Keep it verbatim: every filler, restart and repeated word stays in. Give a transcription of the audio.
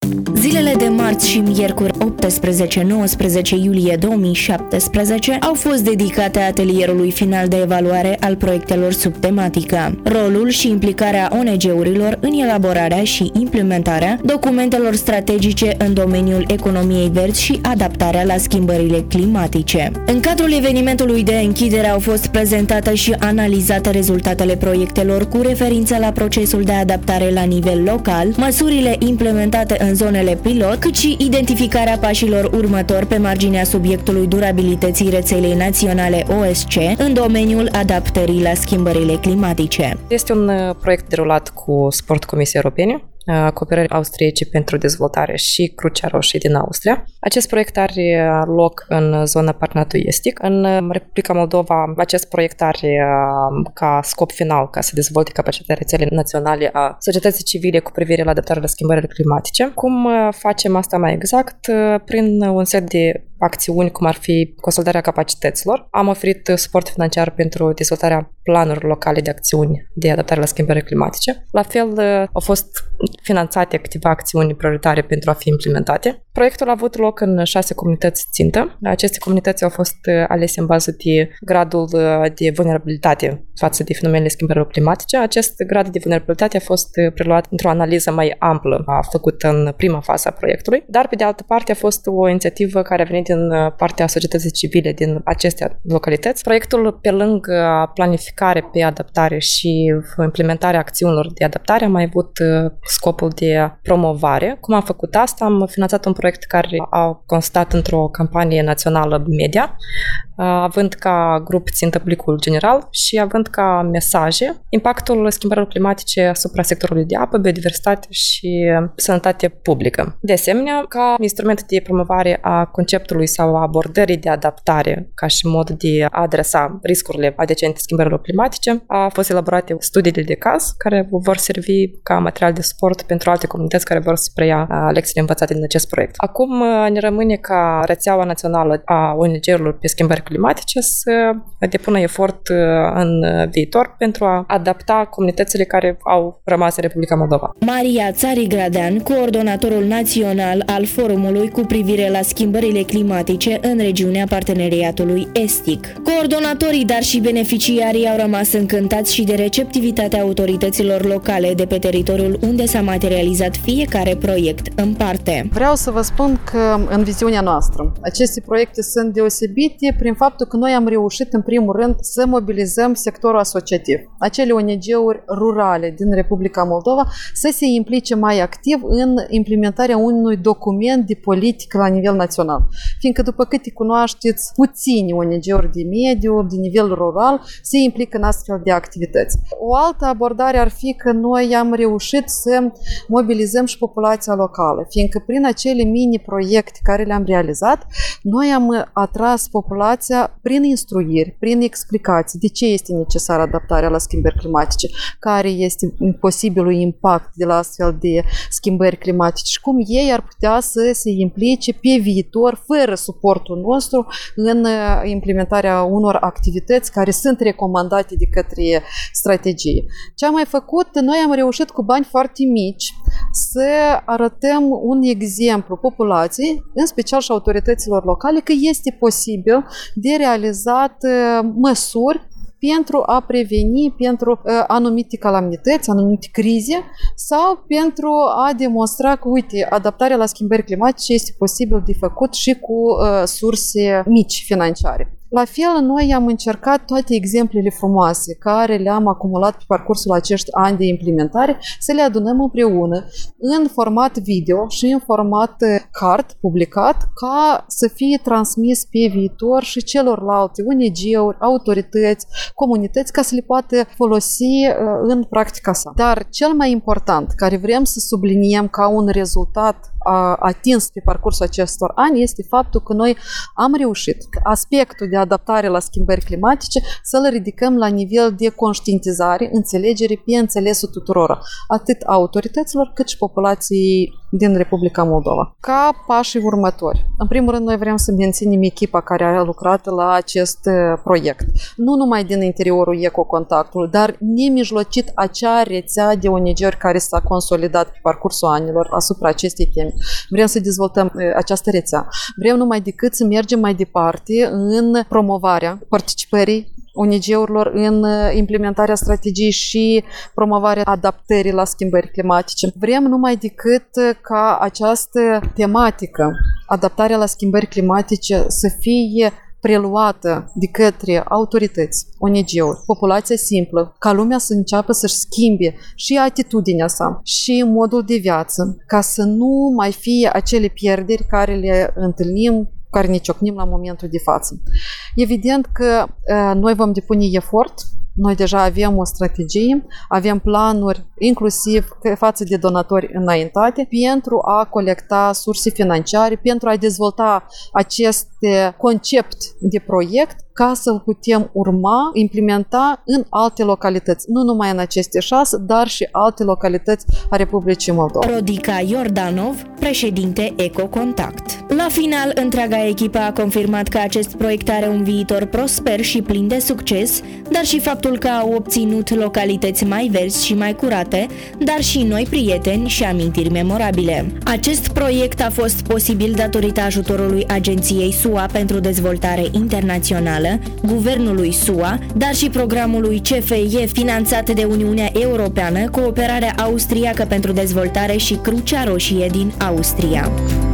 Zilele de marți și miercuri optsprezece nouăsprezece iulie două mii șaptesprezece au fost dedicate atelierului final de evaluare al proiectelor sub tematică. Rolul și implicarea O N G-urilor în elaborarea și implementarea documentelor strategice în domeniul economiei verzi și adaptarea la schimbările climatice. În cadrul evenimentului de închidere au fost prezentate și analizate rezultatele proiectelor cu referință la procesul de adaptare la nivel local, măsurile implementate în zonele pilot, cât și identificarea pașilor următori pe marginea subiectului durabilității rețelei naționale O S C în domeniul adaptării la schimbările climatice. Este un proiect derulat cu Sport Comisiei Europene, Cooperări Austriece pentru Dezvoltare și Crucea Roșie din Austria. Acest proiect are loc în zona Parteneriatului Estic. În Republica Moldova, acest proiect are ca scop final ca să dezvolte capacitatea rețelei naționale a societății civile cu privire la adaptarea la schimbările climatice. Cum facem asta mai exact? Prin un set de acțiuni, cum ar fi consolidarea capacităților. Am oferit suport financiar pentru dezvoltarea planurilor locale de acțiuni de adaptare la schimbările climatice. La fel, au fost finanțate câteva acțiuni prioritare pentru a fi implementate. Proiectul a avut loc în șase comunități țintă. Aceste comunități au fost alese în bază de gradul de vulnerabilitate față de fenomenele schimbărilor climatice. Acest grad de vulnerabilitate a fost preluat într-o analiză mai amplă, a făcută în prima fază a proiectului, dar pe de altă parte a fost o inițiativă care a venit din partea societății civile din aceste localități. Proiectul, pe lângă planificare pe adaptare și implementarea acțiunilor de adaptare, a mai avut scopul de promovare. Cum am făcut asta? Am finanțat un proiect care a constat într-o campanie națională media, având ca grup țintă publicul general și având ca mesaje impactul schimbărilor climatice asupra sectorului de apă, biodiversitate și sănătate publică. De asemenea, ca instrument de promovare a conceptului sau a abordării de adaptare ca și mod de a adresa riscurile adecente schimbărilor climatice, a fost elaborate studiile de caz care vor servi ca material de suport pentru alte comunități care vor să preia lecțiile învățate din acest proiect. Acum ne rămâne ca rețeaua națională a O N G-urilor pe schimbări climatice să depună efort în viitor pentru a adapta comunitățile care au rămas în Republica Moldova. Maria Țarigradean, coordonatorul național al forumului cu privire la schimbările climatice în regiunea Parteneriatului Estic. Coordonatorii, dar și beneficiarii au rămas încântați și de receptivitatea autorităților locale de pe teritoriul unde s-a materializat fiecare proiect în parte. Vreau să vă spun că în viziunea noastră aceste proiecte sunt deosebite prin faptul că noi am reușit în primul rând să mobilizăm sectorul asociativ, acele O N G-uri rurale din Republica Moldova să se implice mai activ în implementarea unui document de politică la nivel național. Fiindcă, după câte cunoașteți, puțini O N G-uri de mediu, de nivel rural, se implică în astfel de activități. O altă abordare ar fi că noi am reușit să mobilizăm și populația locală, fiindcă prin acele mini-proiecte care le-am realizat, noi am atras populația prin instruiri, prin explicații de ce este necesară adaptarea la schimbări climatice, care este posibilul impact de la astfel de schimbări climatice și cum ei ar putea să se implice pe viitor, fără suportul nostru, în implementarea unor activități care sunt recomandate de către strategie. Ce am mai făcut? Noi am reușit cu bani foarte mici să arătăm un exemplu populației, în special și autorităților locale, că este posibil de realizat măsuri pentru a preveni pentru uh, anumite calamități, anumite crize sau pentru a demonstra că, uite, adaptarea la schimbări climatice este posibil de făcut și cu uh, surse mici financiare. La fel, noi am încercat toate exemplele frumoase care le-am acumulat pe parcursul acești ani de implementare să le adunăm împreună în format video și în format card publicat ca să fie transmis pe viitor și celorlalte O N G-uri, autorități, comunități ca să le poată folosi în practica sa. Dar cel mai important care vrem să subliniem ca un rezultat atins pe parcursul acestor ani este faptul că noi am reușit aspectul de adaptare la schimbări climatice să-l ridicăm la nivel de conștientizare, înțelegere pe înțelesul tuturor, atât autorităților cât și populației din Republica Moldova. Ca pașii următori. În primul rând, noi vrem să menținem echipa care a lucrat la acest proiect. Nu numai din interiorul Ecocontactul, dar nemijlocit acea rețea de O N G-uri care s-a consolidat pe parcursul anilor asupra acestei teme. Vrem să dezvoltăm această rețea. Vrem numai decât să mergem mai departe în promovarea participării O N G-urilor în implementarea strategiei și promovarea adaptării la schimbări climatice. Vrem numai decât ca această tematică, adaptarea la schimbări climatice, să fie preluată de către autorități, O N G-uri, populația simplă, ca lumea să înceapă să-și schimbe și atitudinea sa și modul de viață, ca să nu mai fie acele pierderi care le întâlnim, care ne ciocnim la momentul de față. Evident că noi vom depune efort, noi deja avem o strategie, avem planuri inclusiv față de donatori înaintate pentru a colecta surse financiare, pentru a dezvolta acest concept de proiect ca să-l putem urma, implementa în alte localități, nu numai în aceste șase, dar și alte localități a Republicii Moldova. Rodica Iordanov, președinte Ecocontact. La final, întreaga echipă a confirmat că acest proiect are un viitor prosper și plin de succes, dar și faptul că au obținut localități mai verzi și mai curate, dar și noi prieteni și amintiri memorabile. Acest proiect a fost posibil datorită ajutorului Agenției S U A pentru Dezvoltare Internațională, Guvernului S U A, dar și programului C F E finanțat de Uniunea Europeană, Cooperarea Austriacă pentru Dezvoltare și Crucea Roșie din Austria.